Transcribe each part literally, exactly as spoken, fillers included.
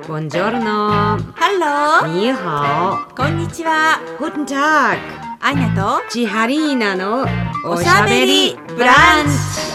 Buongiorno. Hallo. Ni hao. こんにちは。 Guten Tag. アーニャとチハリーナのおしゃべりブランチ。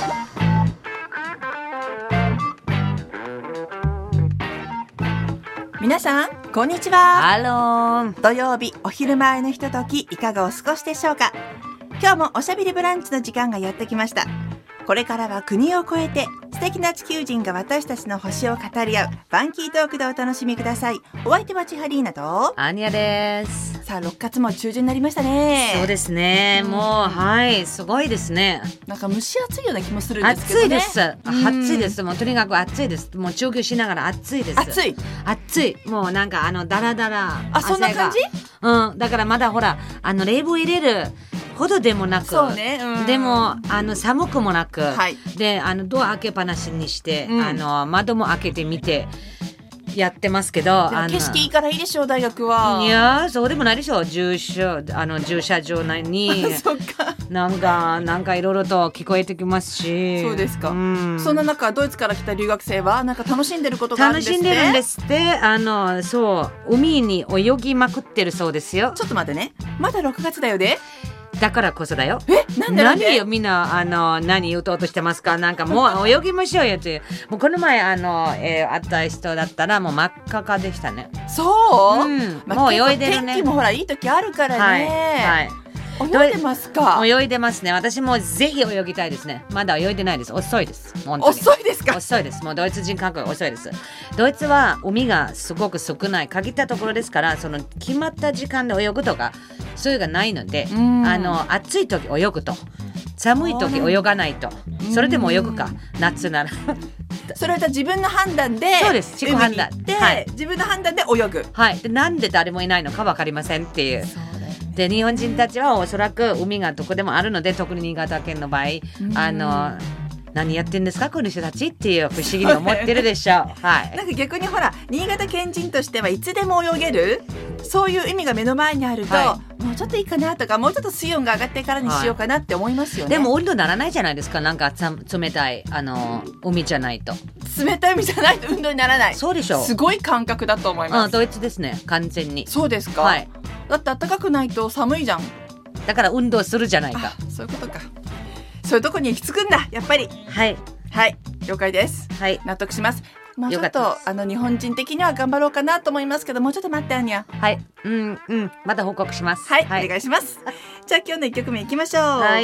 皆さんこんにちは。 ハロー。 土曜日お昼前のひとときいかがお過ごしでしょうか。今日もおしゃべりブランチの時間がやってきました。これからは国を越えて素敵な地球人が私たちの星を語り合うファンキートークでお楽しみください。お相手はチハリーナとアーニャです。 さあろっがつも中旬になりましたね。 そうですね、もうはいすごいですね。 なんか蒸し暑いような気もするんですけどね。 暑いです、暑いです。もうとにかく暑いです。もう中継しながら暑いです。 暑い暑い。もうなんかあのダラダラあそんな感じ。 うん、だからまだほらあの冷房入れるほどでもなく、 そうね、うん、 でもあの寒くもなく、 はい、 であのドア開けっぱなしにして、 うん、 あの窓も開けてみてやってますけど、 景色いいからいいでしょう大学は。 いやそうでもないでしょう。駐車あの駐車場内にそっかなんかなんかいろいろと聞こえてきますし。 そうですか、 うん、 そんな中ドイツから来た留学生はなんか楽しんでることがあるんですって。 楽しんでるんですって。あのそう海に泳ぎまくってるそうですよ。 ちょっと待ってね、まだろくがつだよね。 だからこそだよ。 え、なんでなんで何よみんなあの何言うとうとしてますか。なんかもう泳ぎましょうよっていう。もうこの前あの、えー、会った人だったらもう真っ赤赤でしたね。 そう、 うんまあ、 もう泳いでるね。 天気もほらいい時あるからね。 はい、はい泳いでますか。 泳いでますね。私もぜひ泳ぎたいですね。まだ泳いでないです。遅いです。本当に遅いですか。 遅いです。もうドイツ人感覚遅いです。ドイツは海がすごく少ない限ったところですから、その決まった時間で泳ぐとかそういうのがないので、あの暑い時泳ぐと、寒い時泳がないと。それでも泳ぐか夏ならそれは自分の判断で。そうです、自己判断で、はい、自分の判断で泳ぐ。 はい。でなんで誰もいないのか分かりませんっていう。で日本人たちはおそらく海がどこでもあるので、特に新潟県の場合、あの何やってんですかこの人たちっていう不思議に思ってるでしょう。はい。 なんか逆にほら新潟県人としてはいつでも泳げる、そういう意味が目の前にあると、はい、もうちょっといいかなとか、もうちょっと水温が上がってからにしようかなって思いますよね。 はい、でも温度ならないじゃないですか。なんか冷たいあの海じゃないと。 冷たい海じゃないと運動にならない。 そうでしょう。 すごい感覚だと思います。 あドイツですね完全に。 そうですか。はい。だって暖かくないと寒いじゃん。だから運動するじゃないか。 そういうことか。そういうとこに行き着くんだやっぱり。 はいはい了解です。はい納得します。もうちょっとあの日本人的には頑張ろうかなと思いますけど、もうちょっと待ってアーニャ。 はいうんうんまた報告します。 はい、はい、お願いします。じゃあ今日のいっきょくめいきましょう。はい。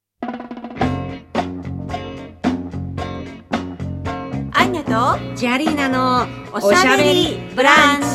アーニャとジャリーナのおしゃべりブランチ。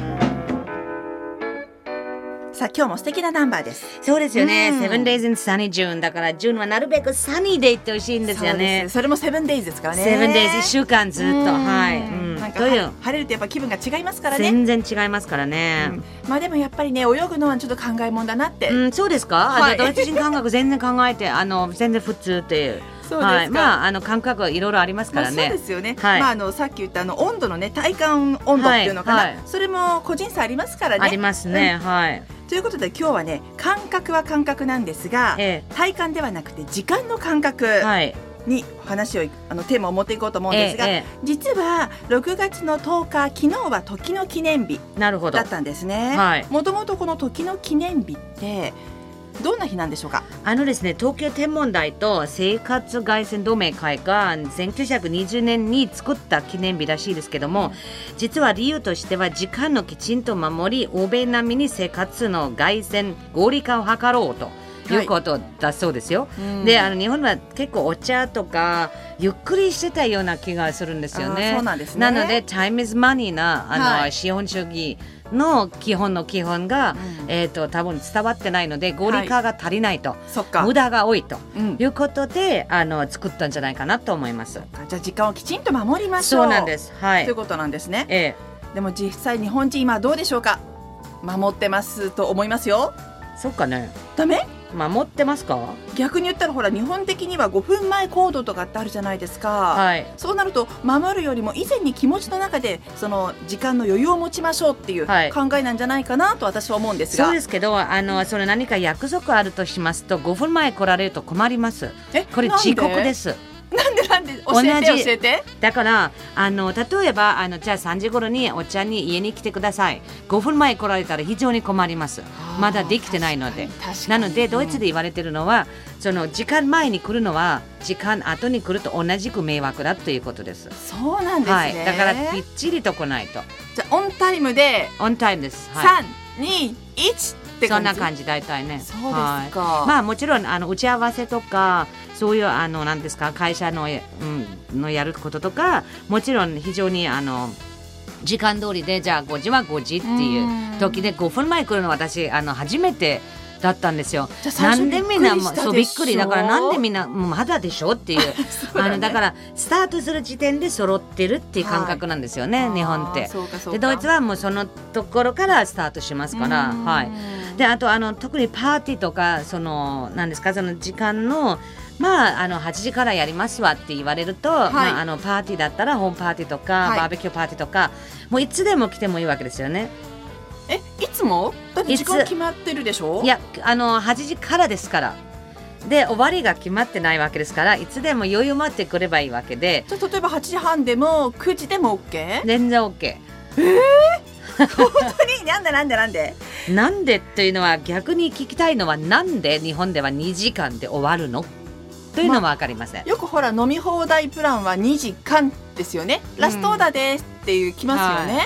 さあ今日も素敵なナンバーです。 そうですよね。セブンデイズ in sunny June だから、ジューンはなるべくサニーでいってほしいんですよね。 そ, それもセブンデイズですからね。 セブンデイズいっしゅうかんずっと、はい、 うん、なんか晴れるとやっぱ気分が違いますからね。 全然違いますからね、 うん、まあでもやっぱりね泳ぐのはちょっと考えもんだなって、 うん、そうですか、はい、ドイツ人感覚全然考えてあの全然普通っていう。 そうですか、はい、 まああの感覚はいろいろありますからね。 まあ、そうですよね、はい、まああのさっき言ったあの温度のね体感温度っていうのかな、はいはい、それも個人差ありますからね。 ありますね、うん、はいということで今日はね感覚は感覚なんですが、ええ、体感ではなくて時間の感覚に話をあのテーマを持っていこうと思うんですが、ええ、実はろくがつのとおか昨日は時の記念日だったんですね。もともとこの時の記念日ってどんな日なんでしょうか。 あのですね、東京天文台と生活凱旋同盟会がせんきゅうひゃくにじゅうねんに作った記念日らしいですけども、実は理由としては時間のきちんと守り欧米並みに生活の凱旋合理化を図ろうということだそうですよ、はい、であの日本は結構お茶とかゆっくりしてたような気がするんですよね。 そうなんですね。 なので Time is money なあの、はい、資本主義の基本の基本が、うんえー、と多分伝わってないので合理化が足りないと、はい、無駄が多いということで、うん、あの作ったんじゃないかなと思います。 じゃあ時間をきちんと守りましょう。 そうなんです、はい、 ということなんですね、 ええ、 でも実際日本人今どうでしょうか。守ってますと思いますよ。 そっかね。 ダメ？ 守ってますか。 逆に言ったらほら日本的にはごふんまえ行動とかってあるじゃないですか、 はい、 そうなると守るよりも以前に気持ちの中でその時間の余裕を持ちましょうっていう考えなんじゃないかなと私は思うんですが、 はい、そうですけどあのその何か約束あるとしますとごふんまえ来られると困ります。 えこれ遅刻です。 なんでなんなんで教えて教えて。 だからあの例えばあのじゃあさんじ頃にお茶に家に来てください。ごふんまえ来られたら非常に困ります。まだできてないので。なのでドイツで言われてるのは、うん、その時間前に来るのは時間後に来ると同じく迷惑だということです。 そうなんですね、はい、 だからぴっちりと来ないと。 じゃあオンタイムでオンタイムです、 はい、さんにいちって感じ。 そんな感じ大体ね。 そうですか、はい、 まあもちろんあの打ち合わせとかそういうあのなんですか会社の、うん、のやることとかもちろん非常にあの時間通りでじゃあごじはごじっていう時でごふんまえ来るの私あの初めてだったんですよ。なんでみんなそうびっくりだからなんでみんなもうまだでしょっていうだ、ね、あのだからスタートする時点で揃ってるっていう感覚なんですよね、はい、日本って。でドイツはもうそのところからスタートしますから、はい、であとあの特にパーティーとかそのなんですかその時間のまあ、あのはちじからやりますわって言われると、はいまあ、あのパーティーだったらホームパーティーとか、はい、バーベキューパーティーとかもういつでも来てもいいわけですよね。 えいつもだって時間決まってるでしょ。 いやあのはちじからですからで終わりが決まってないわけですからいつでも余裕待ってくればいいわけで。 じゃあ例えばはちじはんでもくじでも OK？ 全然 OK。 えー、本当になんでなんでなんでなんでっていうのは逆に聞きたいのはなんで日本ではにじかんで終わるのというのも分かりません、まあ、よくほら飲み放題プランはにじかんですよね、うん、ラストオーダーですっていうきますよね、はい、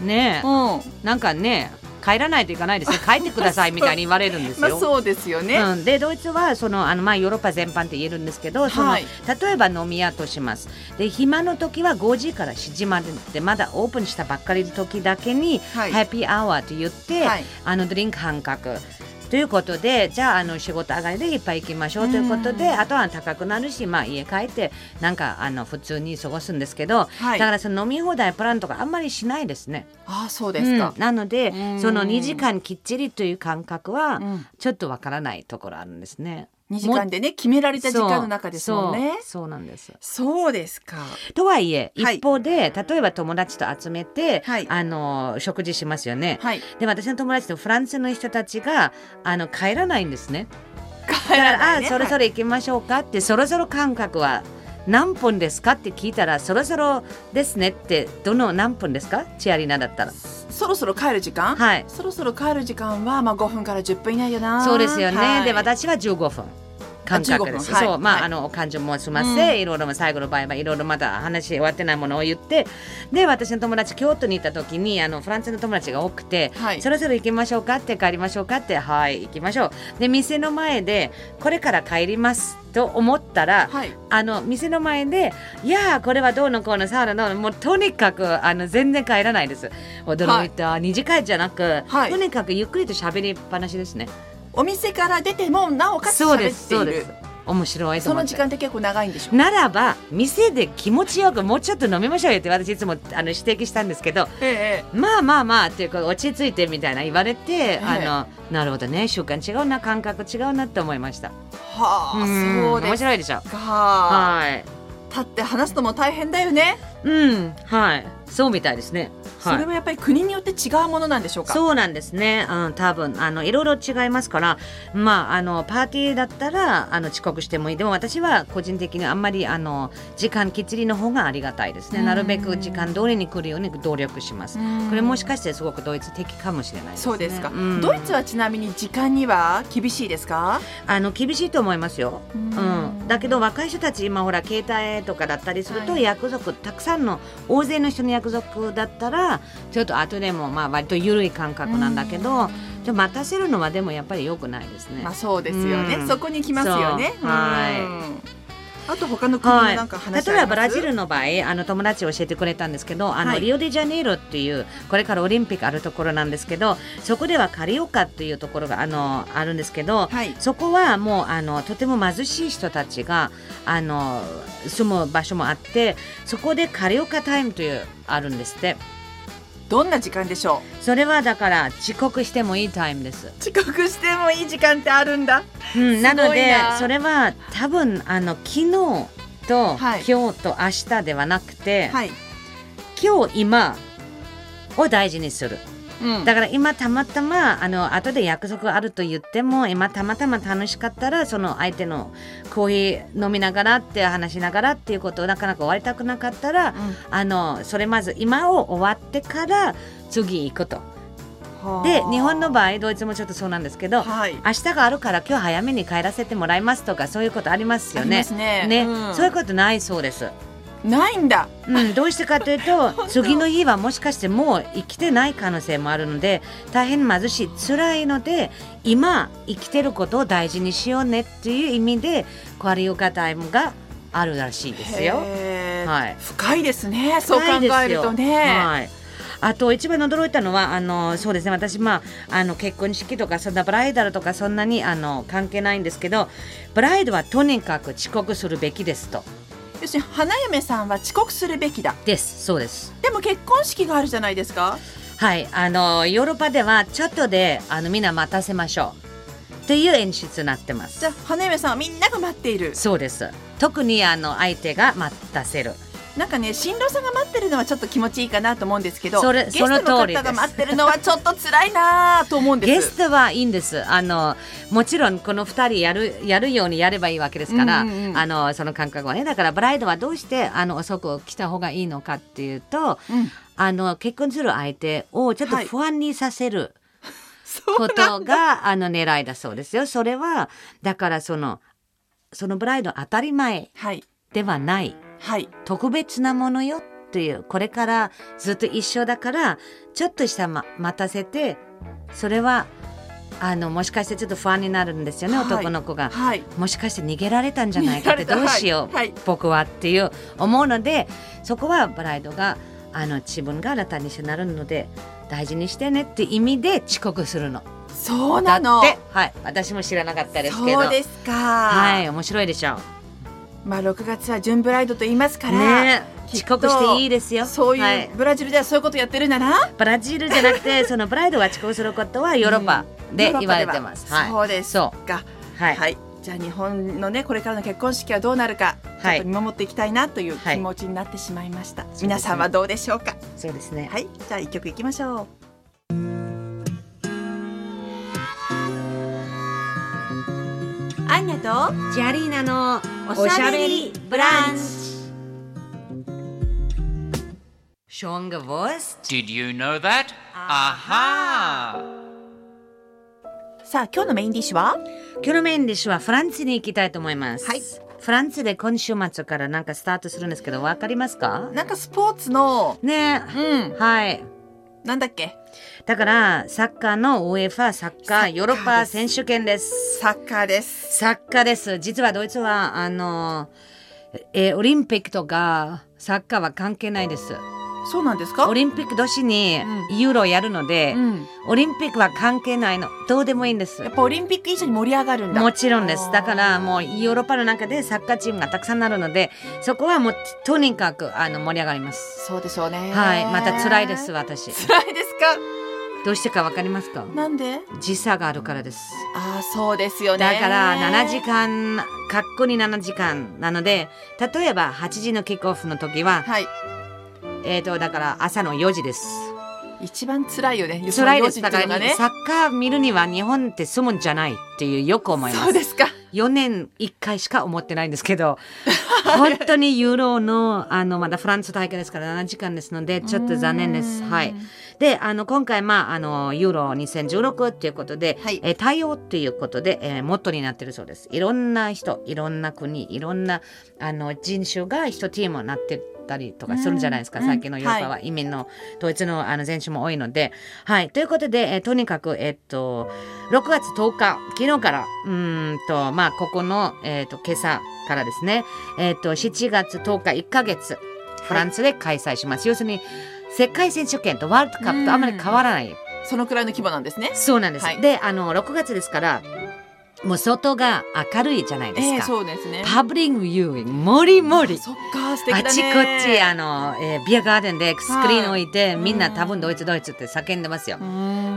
ねえ、うん、なんかね帰らないといかないですね帰ってくださいみたいに言われるんですよまあそうですよね、 うん、でドイツはそのあの、まあ、ヨーロッパ全般って言えるんですけどその、はい、例えば飲み屋としますで暇の時はごじからしちじまででまだオープンしたばっかりの時だけに、はい、ハッピーアワーと言って、はい、あのドリンク半額ということでじゃあ、あの仕事上がりでいっぱい行きましょうということであとは高くなるし、まあ、家帰ってなんかあの普通に過ごすんですけど、はい、だからその飲み放題プランとかあんまりしないですね。 ああそうですか、 うん、なのでそのにじかんきっちりという感覚はちょっとわからないところあるんですね。 にじかんでね決められた時間の中ですもんね。 そう、そうなんです。 そうですか。 とはいえ一方で、はい、例えば友達と集めて、はい、あの食事しますよね、はい、で私の友達とフランスの人たちがあの帰らないんですね。 帰らないね。 だからあそろそろ行きましょうかって、はい、そろそろ感覚は何分ですかって聞いたらそろそろですねってどの何分ですかチアリーナだったらそろそろ帰る時間、はい、そろそろ帰る時間は、まあ、ごふんからじゅっぷん以内よな。 そうですよね、 はい、 で私はじゅうごふん感覚です。そう、まあ、はい、あの感情も済ませ、うん、いろいろ最後の場合はいろいろまだ話終わってないものを言ってで私の友達京都に行った時にあのフランスの友達が多くて、はい、そろそろ行きましょうかって帰りましょうかってはい行きましょうで店の前でこれから帰りますと思ったら、はい、あの店の前でいやこれはどうのこうのさあのもうとにかくあの全然帰らないです。驚いた、はい、二次会じゃなく、はい、とにかくゆっくりと喋りっぱなしですね。 お店から出てもなおかつ喋っている。そうですそうです。 面白いと思って。 その時間って結構長いんでしょう。 ならば店で気持ちよくもうちょっと飲みましょうよって私いつもあの指摘したんですけど、ええ、まあまあまあっていうか落ち着いてみたいな言われて、ええ、あのなるほどね習慣違うな感覚違うなって思いました。 はあ、そうですか。 面白いでしょ。 はい。立って話すのも大変だよね。 うんはいそうみたいですね。 それはやっぱり国によって違うものなんでしょうか。 そうなんですね、うん、多分あのいろいろ違いますから、まあ、あのパーティーだったらあの遅刻してもいい。でも私は個人的にあんまりあの時間きっちりの方がありがたいですね。なるべく時間通りに来るように努力します。これもしかしてすごくドイツ的かもしれないですね。 そうですか、うん、ドイツはちなみに時間には厳しいですか。 あの厳しいと思いますよ、うん、だけど若い人たち今ほら携帯とかだったりすると、はい、約束たくさんの大勢の人の約束だったらちょっと後でもまあ割と緩い感覚なんだけど、じゃ待たせるのはでもやっぱり良くないですね。 まあそうですよね、うん、そこに来ますよね。はい。あと他の国のなんか話あります？ 例えばブラジルの場合あの友達教えてくれたんですけどあの、はい、リオデジャネイロっていうこれからオリンピックあるところなんですけどそこではカリオカっていうところがあのあるんですけど、はい、そこはもうあのとても貧しい人たちがあの住む場所もあってそこでカリオカタイムというあるんですって。 どんな時間でしょう。それはだから遅刻してもいいタイムです。 遅刻してもいい時間ってあるんだ、 うん、なのでそれは多分あの昨日と、はい、今日と明日ではなくて、はい、今日今を大事にするっうん、だから今たまたまあの後で約束あると言っても今たまたま楽しかったらその相手のコーヒー飲みながらって話しながらっていうことをなかなか終わりたくなかったら、うん、あのそれまず今を終わってから次行くと。で日本の場合ドイツもちょっとそうなんですけど、はい、明日があるから今日早めに帰らせてもらいますとかそういうことありますよね。ありますね。ね、うん、そういうことないそうです。 ないんだ、 うん、どうしてかというと次の日はもしかしてもう生きてない可能性もあるので大変貧しい辛いので今生きてることを大事にしようねっていう意味でクアリオカタイムがあるらしいですよ。 はい、深いですねそう考えるとね。はい、 あと一番驚いたのはあのそうですね私、まあ、あの結婚式とかそんなブライダルとかそんなにあの関係ないんですけどブライドはとにかく遅刻するべきですと。 要するに花嫁さんは遅刻するべきだですそうです。 でも結婚式があるじゃないですか。 はいあのヨーロッパではちょっとであのみんな待たせましょうっていう演出になってます。 じゃあ花嫁さんはみんなが待っている。 そうです。特にあの相手が待たせる。 なんかね新郎さんが待ってるのはちょっと気持ちいいかなと思うんですけどそれゲストの方が待ってるのはちょっと辛いなと思うんです。 ゲストはいいんです。あのもちろんこのふたりやるやるようにやればいいわけですから、うんうん、あのその感覚はね。だからブライドはどうしてあの遅く来た方がいいのかっていうと、うん、あの結婚する相手をちょっと不安にさせる、はい、ことがあの狙いだそうですよ。それはだからそのそのブライド当たり前ではない、はいはい、特別なものよっていうこれからずっと一緒だからちょっとした、ま、待たせてそれはあのもしかしてちょっと不安になるんですよね、はい、男の子が、はい、もしかして逃げられたんじゃないかってどうしよう、はいはい、僕はっていう思うのでそこはブライドがあの自分があなたになるので大事にしてねって意味で遅刻するの。 そうなの。 だって、はい、私も知らなかったですけど。 そうですか。 はい面白いでしょう。 まあ、ろくがつは準ブライドと言いますから、 ね、遅刻していいですよ。 そういう、はい、ブラジルではそういうことやってるんだな。 ブラジルじゃなくてそのブライドが遅刻することはヨーロッパで言われてます、 うんはい、そうですか。はい、はい、じゃあ日本のねこれからの結婚式はどうなるかちょっと見守っていきたいなという気持ちになってしまいました、はい、皆さんはどうでしょうか。 そうですね。 はい、じゃあ一曲いきましょう。アンニャとジャリーナのおしゃべりブランチ。 Schon gewusst? Did you know that? Aha! さあ今日のメインディッシュは今日のメインディッシュはフランスに行きたいと思います。はい。フランスで今週末からなんかスタートするんですけど分かりますか？ なんかスポーツのね、うん、はいなんだっけ。 だからサッカーの ウェファ サッカーヨーロッパ選手権です。 サッカーです。 サッカーです。実はドイツはあの、えー、オリンピックとかサッカーは関係ないです。 そうなんですか？ オリンピック年にユーロやるので、うん、オリンピックは関係ないの。どうでもいいんです。 やっぱオリンピック以上に盛り上がるんだ。 もちろんです。だからもうヨーロッパの中でサッカーチームがたくさんなるのでそこはもうとにかくあの盛り上がります。 そうでしょうね。 はい。また辛いです私。 辛いですか？ どうしてかわかりますか？ なんで？ 時差があるからです。 ああそうですよね。 だからななじかんかっこにななじかんなので例えばはちじのキックオフの時は、はい、えーとだから朝のよじです。 一番辛いよね。 辛いです。だからねサッカー見るには日本って住むんじゃないっていうよく思います。 そうですか。 よねんいっかいしか思ってないんですけど本当にユーロのあのまだフランス大会ですからななじかんですのでちょっと残念です。はい。であの今回、まあ、あのユーロにせんじゅうろくっていうことで、はいえー、多様っていうことで、えー、モットーになってるそうです。いろんな人いろんな国いろんなあの人種が一チームになってたりとかするんじゃないですか、うん、最近のヨーロッパは移民のドイツのあの選手も多いので、はい、ということで、えー、とにかく、えー、っとろくがつとおか昨日からうーんと、まあ、ここの、えー、っと今朝からですね、えー、っとしちがつとおかいっかげつフランスで開催します、はい、要するに世界選手権とワールドカップとあまり変わらない、 そのくらいの規模なんですね。 そうなんです、はい、であのろくがつですからもう外が明るいじゃないですか、 えー、そうですね。 パブリックビューイングもりもり、 そっか素敵だね。 あちこちあの、えー、ビアガーデンでスクリーン置いて、はい、みんな多分ドイツドイツって叫んでますよ。と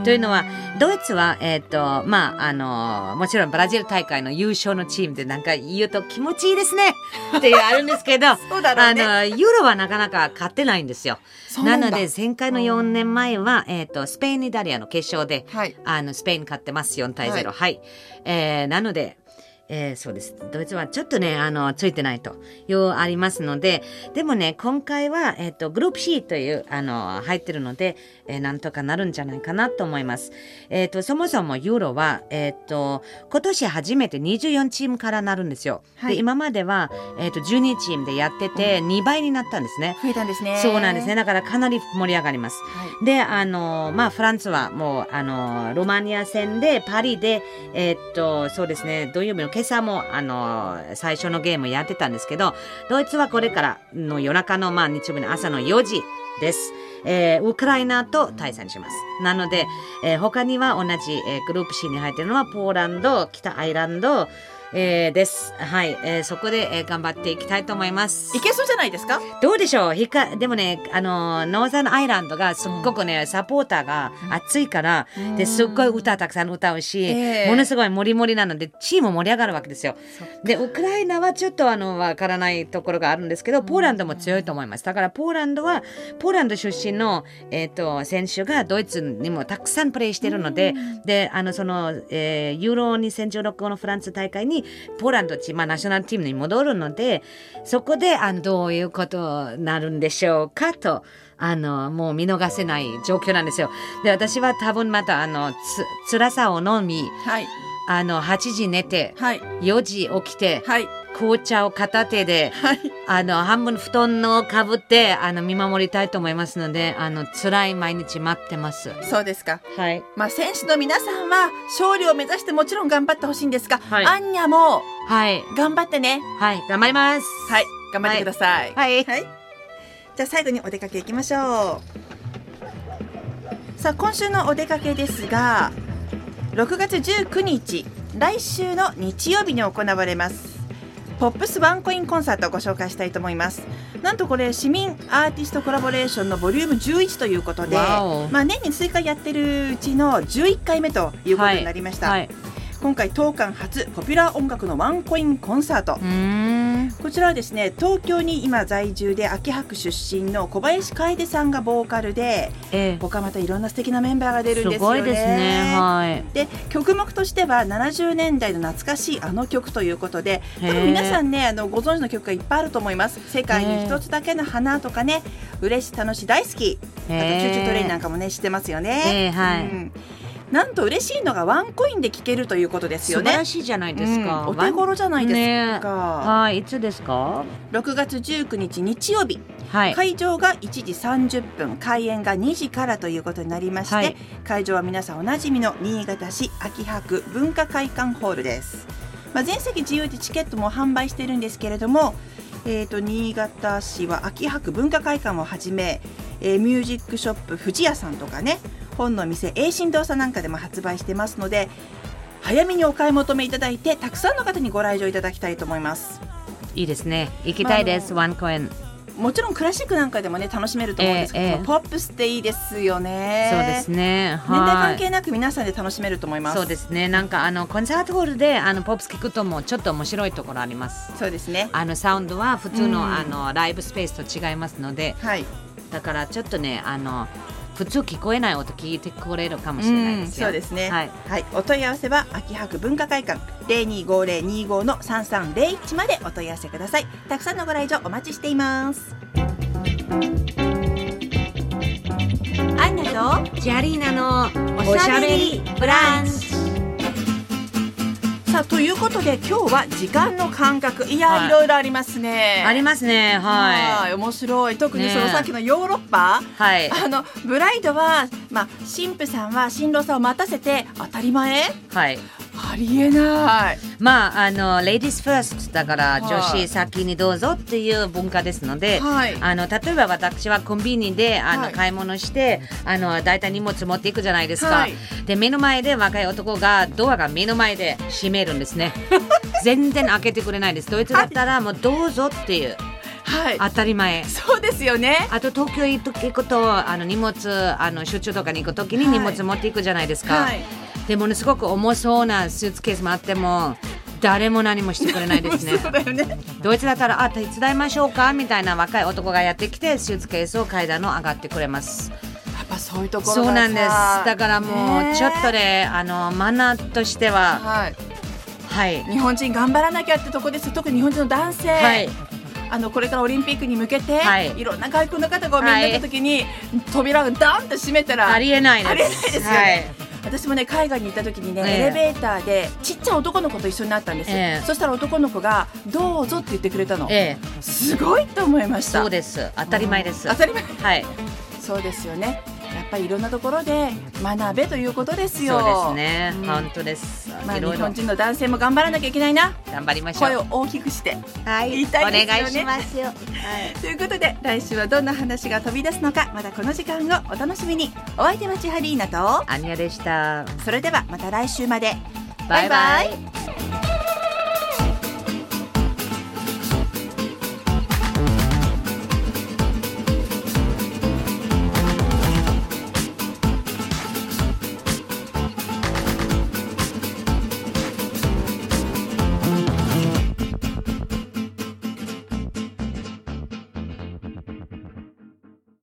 というのはドイツは、えーとまあ、あのもちろんブラジル大会の優勝のチームでなんか言うと気持ちいいですねってあるんですけどそうだろうね、 あのユーロはなかなか勝ってないんですよ。な, なので前回のよねんまえは、えー、とスペインイタリアの決勝で、はい、あのスペイン勝ってますよんたいゼロ、はいはい、えー、なのでえー、そうです。ドイツはちょっとね、あの、ついてないというありますので、でもね、今回は、えっと、グループ C という、あの、入ってるので、えー、なんとかなるんじゃないかなと思います。えっと、そもそもユーロは、えっと、今年初めてにじゅうよんチームからなるんですよ。はい、で、今までは、えっと、じゅうにチームでやってて、にばいになったんですね。 増えたんですね。 そうなんですね。だからかなり盛り上がります。はい、で、あの、まあ、フランスはもう、あの、ロマニア戦で、パリで、えっと、そうですね、土曜日の今朝もあの最初のゲームやってたんですけど、ドイツはこれからの夜中の、まあ、日曜日の朝のよじです、えー、ウクライナと対戦します。なので、えー、他には同じ、えー、グループ C に入っているのはポーランド、北アイランド、えー、です。はい、えー、そこで、えー、頑張っていきたいと思います。 いけそうじゃないですか？ どうでしょう。ひかでもね、あのノーザンアイランドがすっごくね、うん、サポーターが熱いから、うん、ですっごい歌たくさん歌うし、えー、ものすごいモリモリなのでチーム盛り上がるわけですよ。でウクライナはちょっとあのわからないところがあるんですけど、ポーランドも強いと思います。だからポーランドはポーランド出身の、えー、と選手がドイツにもたくさんプレーしているので、うん、であのその、えー、ユーロにせんじゅうろくのフランス大会にポーランドまあ、ナショナルチームに戻るので、そこであのどういうことになるんでしょうかと、あのもう見逃せない状況なんですよ。で私は多分またあのつ辛さを飲み、はい、あのはちじ寝て、はい、よじ起きて、はい、紅茶を片手で、はい、あの半分布団をかぶってあの見守りたいと思いますので、あの辛い毎日待ってます。 そうですか。 はい。 まあ選手の皆さんは勝利を目指してもちろん頑張ってほしいんですが、はい、アンニャも頑張ってね。 はい、頑張ります。 はい、頑張ってください。 はい。 はい。じゃあ最後にお出かけいきましょう。さあ今週のお出かけですが、ろくがつじゅうくにち、来週の日曜日に行われますポップスワンコインコンサートをご紹介したいと思います。なんとこれ市民アーティストコラボレーションのボリュームじゅういちということで、まあ、年に数回やってるうちのじゅういっかいめということになりました。はいはい、今回当館初ポピュラー音楽のワンコインコンサート。うーん、こちらはですね、東京に今在住で秋葉区出身の小林楓さんがボーカルで、ええ、他またいろんな素敵なメンバーが出るんですよね。 すごいですね。はい。 で曲目としてはななじゅうねんだいの懐かしいあの曲ということで、多分皆さんねあのご存知の曲がいっぱいあると思います。世界に一つだけの花とかね、嬉し楽し大好き、あとチューチュートレインなんかもね知ってますよね。はい、うん、なんと嬉しいのがワンコインで聴けるということですよね。 素晴らしいじゃないですか。 うん、お手頃じゃないですか。 ね、はい、いつですか？ ろくがつじゅうくにち日曜日、はい、会場がいちじさんじゅっぷん、開演がにじからということになりまして、はい、会場は皆さんおなじみの新潟市秋葉区文化会館ホールです。まあ、全席自由でチケットも販売してるんですけれども、えーと、新潟市は秋葉区文化会館をはじめ、えー、ミュージックショップ富士屋さんとかね、本の店栄新堂さんなんかでも発売してますので、早めにお買い求めいただいてたくさんの方にご来場いただきたいと思います。 いいですね、行きたいです。ワンコインもちろんクラシックなんかでもね楽しめると思うんですけど、えーえー、ポップスっていいですよね。 そうですね、 年代関係なく皆さんで楽しめると思います。 そうですね、なんかあのコンサートホールであのポップス聞くともちょっと面白いところあります。 そうですね、 あのサウンドは普通の、うん、あのライブスペースと違いますので、はい、だからちょっとねあの普通聞こえない音聞いてくれるかもしれないですよ。 そうですね、はいはい、お問い合わせは秋葉区文化会館 ゼロにーごーゼロにーご のさんさんゼロいちまでお問い合わせください。たくさんのご来場お待ちしています。アンナとジャリーナのおしゃべりブランチ。 さあということで今日は時間の感覚、いや、はい、いろいろありますね。 ありますね、はい、 はい、面白い。特にそのさっきのヨーロッパ、はい、あのブライドは、まあ、新婦さんは新郎さんを待たせて当たり前、はい、ありえない。 まああのレディースファーストだから、はい、女子先にどうぞっていう文化ですので、はい、あの例えば私はコンビニであの、はい、買い物してあのだいたい荷物持っていくじゃないですか、はい、で目の前で若い男がドアが目の前で閉めるんですね全然開けてくれないです。ドイツだったらもうどうぞっていう、 はい、 当たり前。 そうですよね。 あと東京行くとあの荷物あの出張とかに行くときに荷物持っていくじゃないですか、はい、でもねすごく重そうなスーツケースもあっても誰も何もしてくれないですね。 そうだよね。 ドイツだったらあ手伝いましょうかみたいな若い男がやってきてスーツケースを階段の上がってくれます。 やっぱそういうところがそうなんです。だからもうちょっとねあのマナーとしては、 はいはい、 日本人頑張らなきゃってとこです。特に日本人の男性、はい、あのこれからオリンピックに向けて、はい、いろんな外国の方がお見えになった時に、はい、扉をダンって閉めたらありえないです。 ありえないですよね、はい、私もね海外に行った時にね、えー、エレベーターでちっちゃい男の子と一緒になったんです、えー、そしたら男の子がどうぞって言ってくれたの、えー、すごいと思いました。 そうです、当たり前です、 当たり前、 はい、 そうですよね。やっぱりいろんなところで学べということですよ。 そうですね、うん、本当です、 まあ、日本人の男性も頑張らなきゃいけないな。 頑張りましょう。 声を大きくして言いたいですよね、 お願いしますよ、はい、 ということで来週はどんな話が飛び出すのかまたこの時間をお楽しみに。お相手は千ハリーナとアニャでした。 それではまた来週まで。 バイバイ。